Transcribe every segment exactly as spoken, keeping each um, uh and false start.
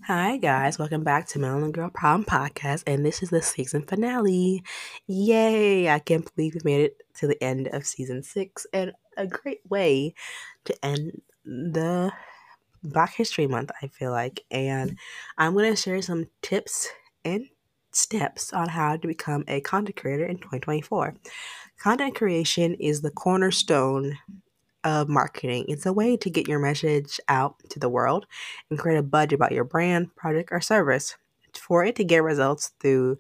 Hi guys, welcome back to Melon Girl Problem Podcast, and this is the season finale. Yay! I can't believe we made it to the end of season six, and a great way to end the Black History Month, I feel like. And I'm going to share some tips and steps on how to become a content creator in twenty twenty-four. Content creation is the cornerstone of marketing. It's a way to get your message out to the world and create a buzz about your brand, product, or service. For it to get results through,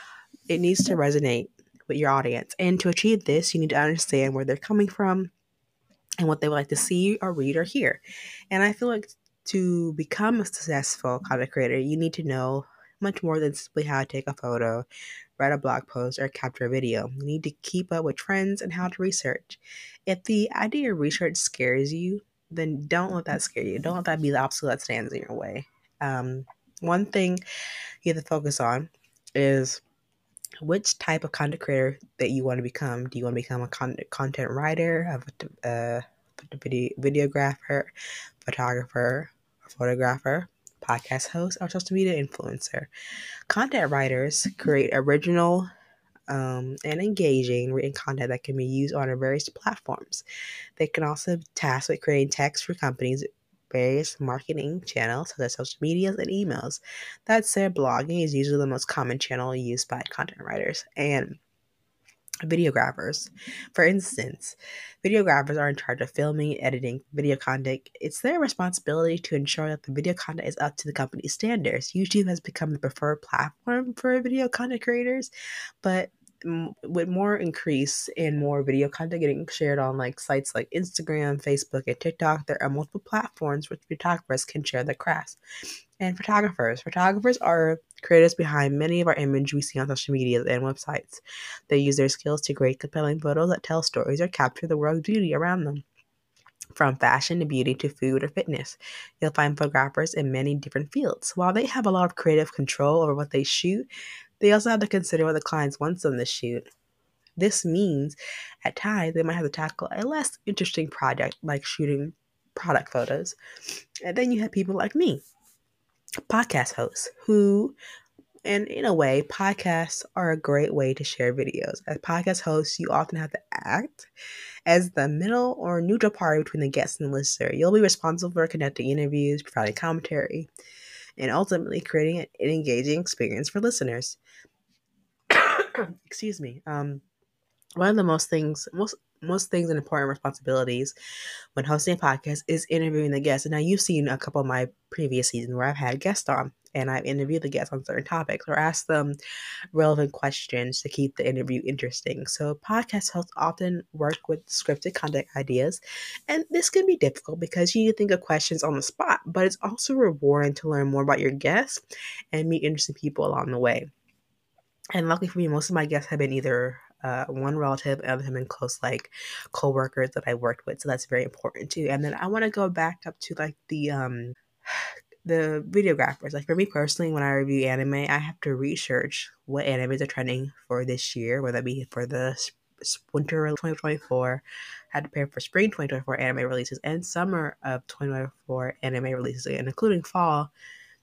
it needs to resonate with your audience. And to achieve this, you need to understand where they're coming from and what they would like to see or read or hear. And I feel like to become a successful content creator, you need to know much more than simply how to take a photo, write a blog post, or capture a video. You need to keep up with trends and how to research. If the idea of research scares you, then don't let that scare you. Don't let that be the obstacle that stands in your way. Um, one thing you have to focus on is which type of content creator that you want to become. Do you want to become a con- content writer, a, a video, videographer, photographer, or photographer, podcast host, or social media influencer? Content writers create original um, and engaging written content that can be used on various platforms. They can also be tasked with creating text for companies, various marketing channels such as social medias and emails. That said, blogging is usually the most common channel used by content writers and videographers. For instance, videographers are in charge of filming and editing video content. It's their responsibility to ensure that the video content is up to the company's standards. YouTube has become the preferred platform for video content creators, but m- with more increase in more video content getting shared on like sites like Instagram, Facebook, and TikTok, there are multiple platforms where photographers can share their crafts. And photographers. Photographers are creators behind many of our images we see on social media and websites. They use their skills to create compelling photos that tell stories or capture the world's beauty around them. From fashion to beauty to food or fitness, you'll find photographers in many different fields. While they have a lot of creative control over what they shoot, they also have to consider what the clients want them to shoot. This means at times they might have to tackle a less interesting project like shooting product photos. And then you have people like me, podcast hosts, who, and in a way, podcasts are a great way to share videos. As podcast hosts, you often have to act as the middle or neutral party between the guest and the listener. You'll be responsible for conducting interviews, providing commentary, and ultimately creating an engaging experience for listeners. Excuse me. Um, one of the most things, most most things and important responsibilities when hosting a podcast is interviewing the guests. And now you've seen a couple of my previous seasons where I've had guests on and I've interviewed the guests on certain topics or asked them relevant questions to keep the interview interesting. So podcast hosts often work with scripted content ideas, and this can be difficult because you need to think of questions on the spot, but it's also rewarding to learn more about your guests and meet interesting people along the way. And luckily for me, most of my guests have been either uh, one relative and other have been close, like co-workers that I worked with. So that's very important too. And then I want to go back up to like the um the videographers. Like for me personally, when I review anime, I have to research what animes are trending for this year, whether it be for the winter twenty twenty-four, I had to prepare for spring twenty twenty-four anime releases and summer of twenty twenty-four anime releases, and including fall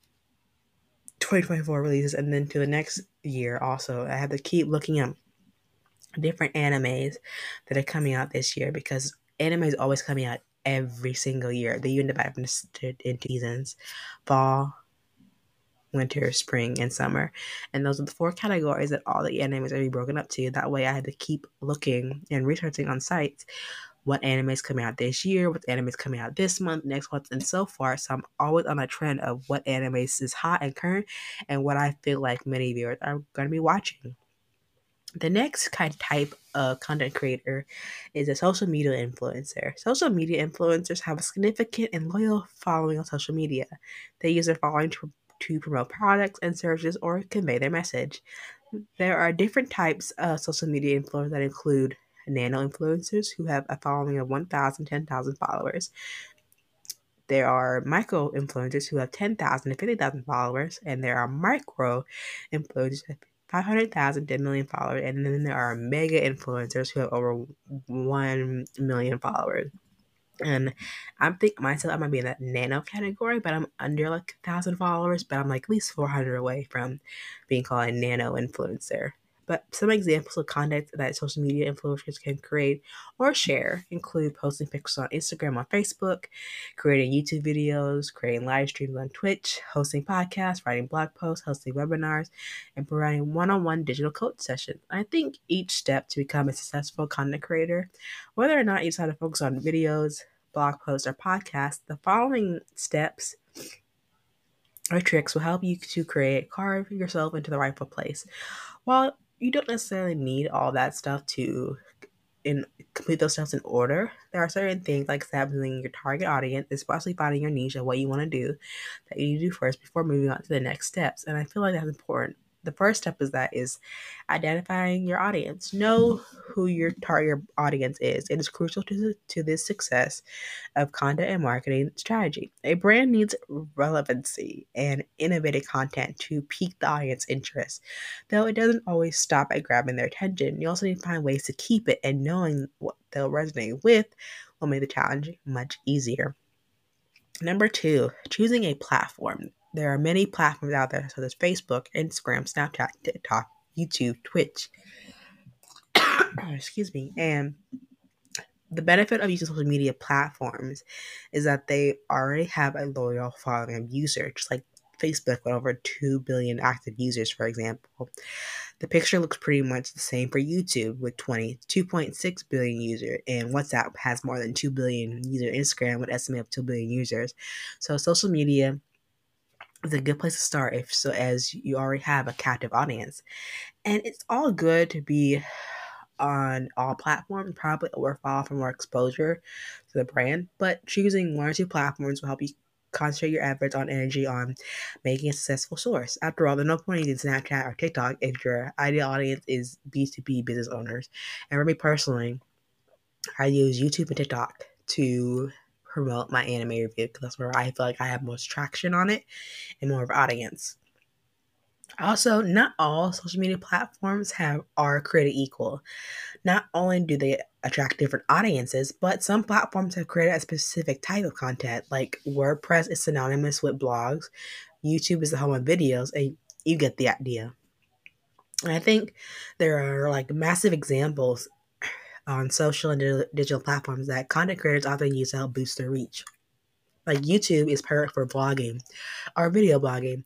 twenty twenty-four releases, and then to the next year also. I have to keep looking at different animes that are coming out this year because anime is always coming out every single year. They even divide into into seasons: fall, winter, spring, and summer. And those are the four categories that all the animes are broken up to. That way, I had to keep looking and researching on sites what anime is coming out this year, what anime is coming out this month, next month, and so far. So I'm always on a trend of what anime is hot and current and what I feel like many viewers are going to be watching. The next kind of type of content creator is a social media influencer. Social media influencers have a significant and loyal following on social media. They use their following to, to promote products and services or convey their message. There are different types of social media influencers that include nano influencers who have a following of one thousand, ten thousand followers. There are micro influencers who have ten thousand to fifty thousand followers, and there are micro influencers who have five hundred thousand to a million followers, and then there are mega influencers who have over one million followers. And I'm think myself I might be in that nano category, but I'm under like a thousand followers, but I'm like at least four hundred away from being called a nano influencer. But some examples of content that social media influencers can create or share include posting pictures on Instagram or Facebook, creating YouTube videos, creating live streams on Twitch, hosting podcasts, writing blog posts, hosting webinars, and providing one-on-one digital coach sessions. I think each step to become a successful content creator, whether or not you decide to focus on videos, blog posts, or podcasts, the following steps or tricks will help you to create, carve yourself into the rightful place. While you don't necessarily need all that stuff to in complete those steps in order, there are certain things like establishing your target audience, especially finding your niche and what you want to do, that you need to do first before moving on to the next steps. And I feel like that's important. The first step is that is identifying your audience. Know who your target audience is. It is crucial to, to this success of content and marketing strategy. A brand needs relevancy and innovative content to pique the audience interest. Though it doesn't always stop at grabbing their attention, you also need to find ways to keep it, and knowing what they'll resonate with will make the challenge much easier. Number two, choosing a platform. There are many platforms out there, so there's Facebook, Instagram, Snapchat, TikTok, YouTube, Twitch. Excuse me. And the benefit of using social media platforms is that they already have a loyal following of users, just like Facebook with over two billion active users, for example. The picture looks pretty much the same for YouTube with twenty-two point six billion users, and WhatsApp has more than two billion users. Instagram with estimate of two billion users. So social media is a good place to start if so as you already have a captive audience. And it's all good to be on all platforms, probably or far for more exposure to the brand. But choosing one or two platforms will help you concentrate your efforts on energy on making a successful source. After all, there's no point using Snapchat or TikTok if your ideal audience is B two B business owners. And for me personally, I use YouTube and TikTok to promote my anime review because that's where I feel like I have most traction on it and more of an audience. Also, not all social media platforms have are created equal. Not only do they attract different audiences, but some platforms have created a specific type of content. Like WordPress is synonymous with blogs, YouTube is the home of videos, and you get the idea. And I think there are like massive examples on social and di- digital platforms that content creators often use to help boost their reach. Like YouTube is perfect for blogging or video blogging.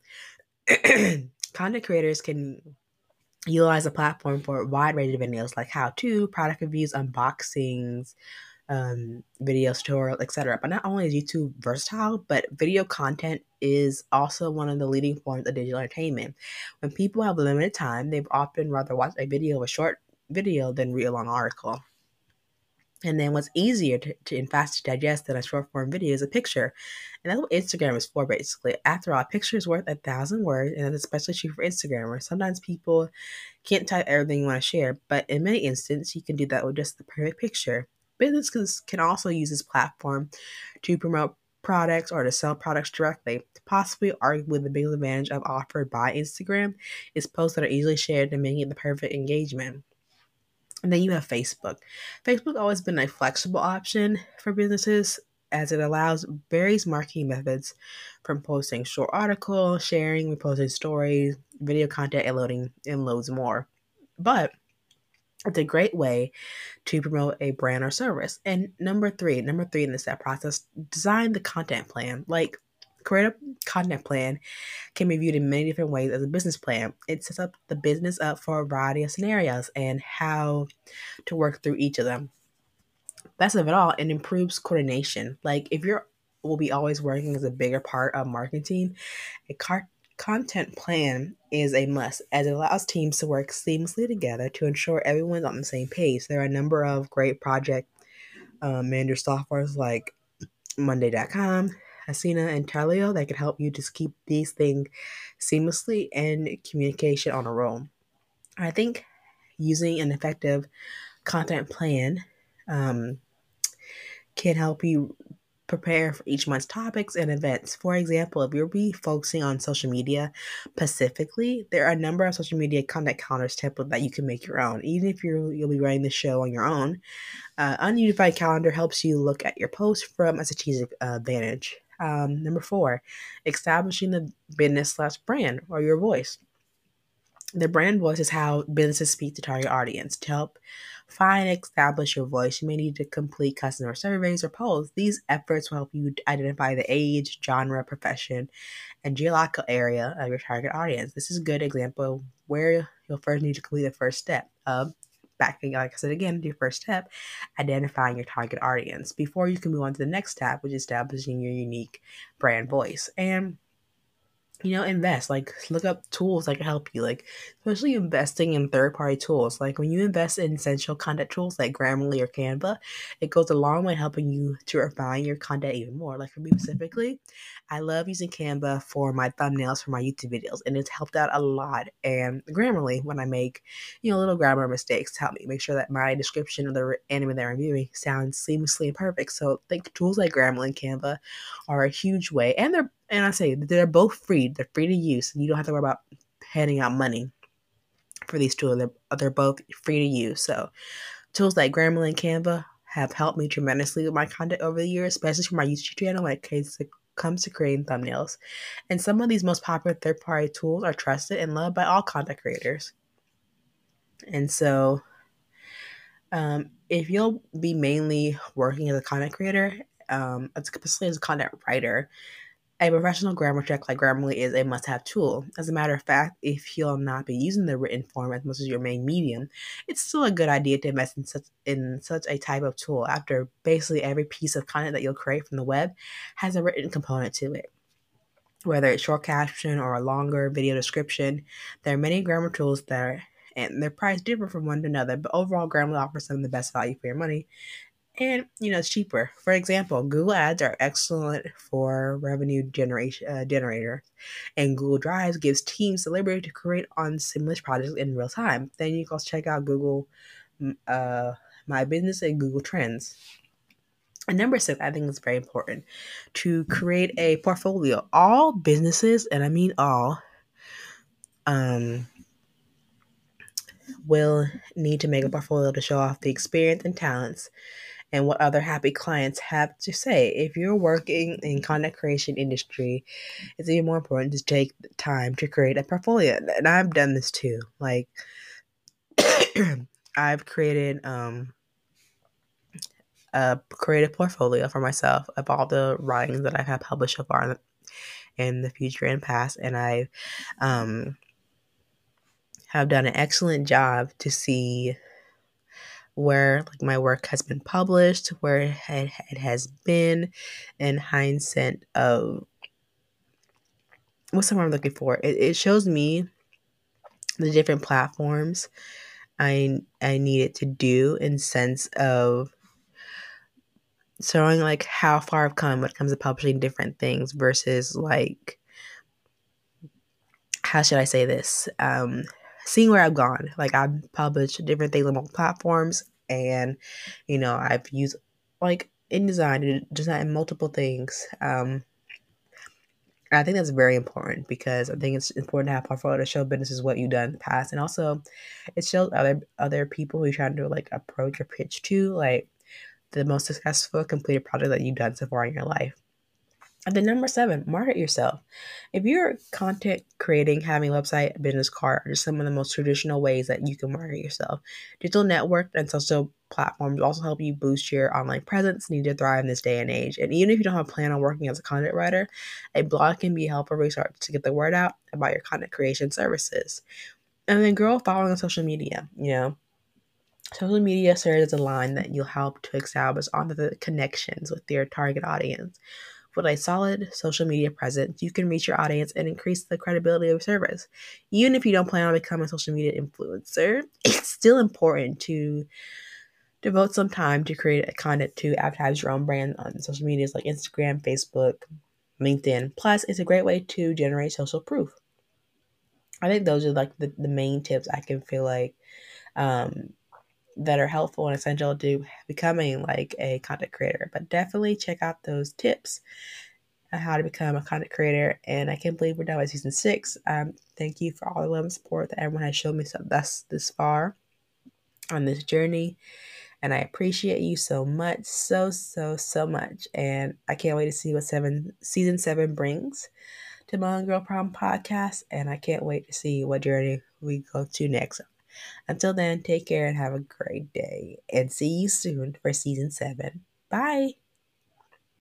Content creators can utilize a platform for a wide range of videos like how-to, product reviews, unboxings, um, video tutorials, et cetera. But not only is YouTube versatile, but video content is also one of the leading forms of digital entertainment. When people have limited time, they've often rather watch a video of a short video than read a long article. And then what's easier to, to and fast to digest than a short form video is a picture. And that's what Instagram is for, basically. After all, a picture is worth a thousand words, and that's especially true for Instagram, where sometimes people can't type everything you want to share. But in many instances, you can do that with just the perfect picture. Businesses can also use this platform to promote products or to sell products directly. Possibly arguably the biggest advantage of offered by Instagram is posts that are easily shared and making it the perfect engagement. And then you have Facebook. Facebook always been a flexible option for businesses as it allows various marketing methods from posting short articles, sharing, reposting stories, video content, and loading, and loads more. But it's a great way to promote a brand or service. And number three, number three in the step process, design the content plan. Like create a content plan can be viewed in many different ways as a business plan. It sets up the business up for a variety of scenarios and how to work through each of them. Best of it all, it improves coordination. Like if you're will be always working as a bigger part of marketing, a car- content plan is a must as it allows teams to work seamlessly together to ensure everyone's on the same page. There are a number of great project um, manager softwares like Monday dot com, Asana, and Telio that can help you just keep these things seamlessly and communication on a roll. I think using an effective content plan um, can help you prepare for each month's topics and events. For example, if you'll be focusing on social media specifically, there are a number of social media content calendars templates that you can make your own. Even if you're you'll be running the show on your own, uh, Ununified Calendar helps you look at your posts from a strategic uh, vantage. Um, number four, establishing the business slash brand or your voice. The brand voice is how businesses speak to target audience. To help find and establish your voice, you may need to complete customer surveys or polls. These efforts will help you identify the age, genre, profession, and geographical area of your target audience. This is a good example of where you'll first need to complete the first step of backing, like I said again, your first step, identifying your target audience before you can move on to the next step, which is establishing your unique brand voice. And you know, invest. Like, look up tools that can help you. Like, especially investing in third party tools. Like, when you invest in essential content tools like Grammarly or Canva, it goes a long way helping you to refine your content even more. Like, for me specifically, I love using Canva for my thumbnails for my YouTube videos, and it's helped out a lot. And Grammarly, when I make, you know, little grammar mistakes, to help me make sure that my description of the anime that I'm reviewing sounds seamlessly and perfect. So, I think tools like Grammarly and Canva are a huge way, and they're and I say they're both free. They're free to use. You don't have to worry about handing out money for these tools. They're, they're both free to use. So tools like Grammarly and Canva have helped me tremendously with my content over the years, especially for my YouTube channel when it comes to creating thumbnails. And some of these most popular third-party tools are trusted and loved by all content creators. And so um, if you'll be mainly working as a content creator, um, especially as a content writer, a professional grammar check like Grammarly is a must-have tool. As a matter of fact, if you'll not be using the written form as much as your main medium, it's still a good idea to invest in such in such a type of tool. After basically every piece of content that you'll create from the web has a written component to it. Whether it's short caption or a longer video description, there are many grammar tools that are, and their price differ from one to another, but overall Grammarly offers some of the best value for your money. And, you know, it's cheaper. For example, Google Ads are excellent for revenue generation uh, generator, and Google Drive gives teams the liberty to create on similar projects in real time. Then you can also check out Google uh, My Business and Google Trends. And number six, I think is very important, to create a portfolio. All businesses, and I mean all, um, will need to make a portfolio to show off the experience and talents and what other happy clients have to say. If you're working in content creation industry, it's even more important to take the time to create a portfolio. And I've done this too. Like, I've created um, a creative portfolio for myself of all the writings that I have published so far in the, in the future and past, and I um, have done an excellent job to see where like my work has been published, where it, it has been, in hindsight of what's the word I'm looking for? It, it shows me the different platforms I I needed to do in sense of showing like how far I've come when it comes to publishing different things versus like, how should I say this? Um, seeing where I've gone. Like, I've published different things on multiple platforms, and you know, I've used like InDesign, design multiple things. Um, I think that's very important because I think it's important to have a portfolio to show businesses what you've done in the past, and also it shows other other people who you're trying to like approach or pitch to, like the most successful completed project that you've done so far in your life. And then number seven, market yourself. If you're content creating, having a website, a business card, are just some of the most traditional ways that you can market yourself. Digital network and social platforms also help you boost your online presence, need to thrive in this day and age. And even if you don't have a plan on working as a content writer, a blog can be a helpful resource to get the word out about your content creation services. And then grow following on social media, you know. Social media serves as a line that you'll help to establish on the connections with your target audience. With a solid social media presence, you can reach your audience and increase the credibility of your service. Even if you don't plan on becoming a social media influencer, it's still important to devote some time to create a content to advertise your own brand on social medias like Instagram, Facebook, LinkedIn. Plus, it's a great way to generate social proof. I think those are like the, the main tips I can feel like um, that are helpful and essential to becoming like a content creator. But definitely check out those tips on how to become a content creator. And I can't believe we're done with season six. Um, thank you for all the love and support that everyone has shown me so thus this far on this journey. And I appreciate you so much, so, so, so much. And I can't wait to see what seven season seven brings to Melon Girl Prom podcast. And I can't wait to see what journey we go to next. Until then, take care and have a great day. And see you soon for season seven. Bye.